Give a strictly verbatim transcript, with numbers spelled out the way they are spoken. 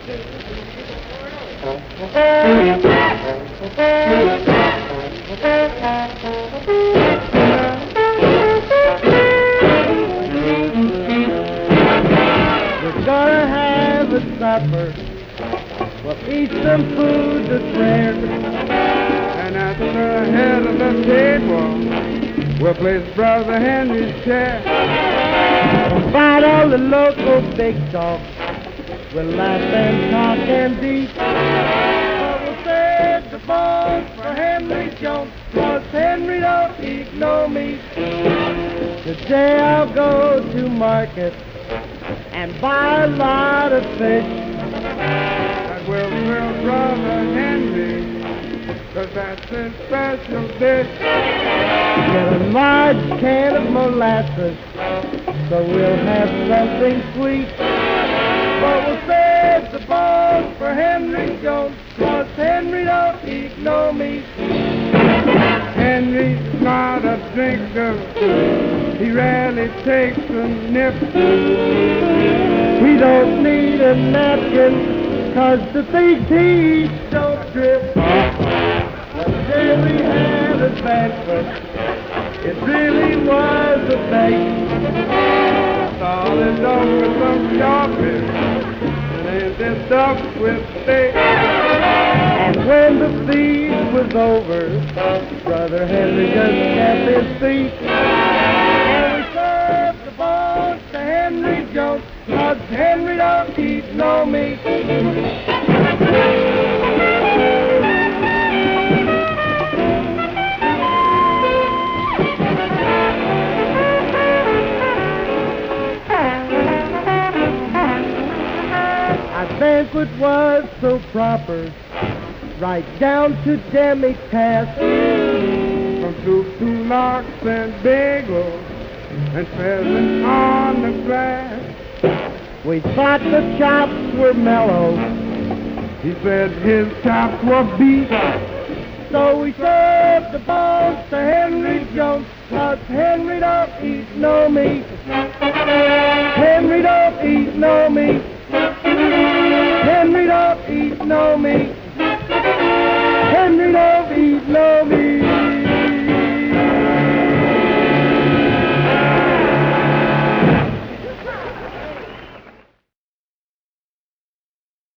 We're gonna have a supper. We'll eat some food that's rare. And at the head of the table, we'll place Brother Henry's chair. Invite all the local big dogs. We'll laugh and talk and beat. But we'll save the bones for Henry Jones, 'cause Henry don't eat no meat. Today I'll go to market and buy a lot of fish. And we'll fill Brother Henry, 'cause that's his special dish. Get a large can of molasses, so we'll have something sweet. But we'll save the bones for Henry Jones, 'cause Henry don't eat no meat. Henry's not a drinker, he rarely takes a nip. He don't need a napkin, 'cause the things he eats don't drip. The day we had a banquet, it really was a bake. Solid duck with some sharpish, and then this duck with steak. And when the feast was over, Brother Henry just kept his feet. And we served the bones to Henry Jones, 'cause Henry don't eat no meat. Our banquet was so proper, right down to demi-tasse. From soup to lox and bagels, and pheasant on the glass. We thought the chops were mellow, He said his chops were beef. so we served the bones to Henry Jones, 'cause Henry don't eat no meat.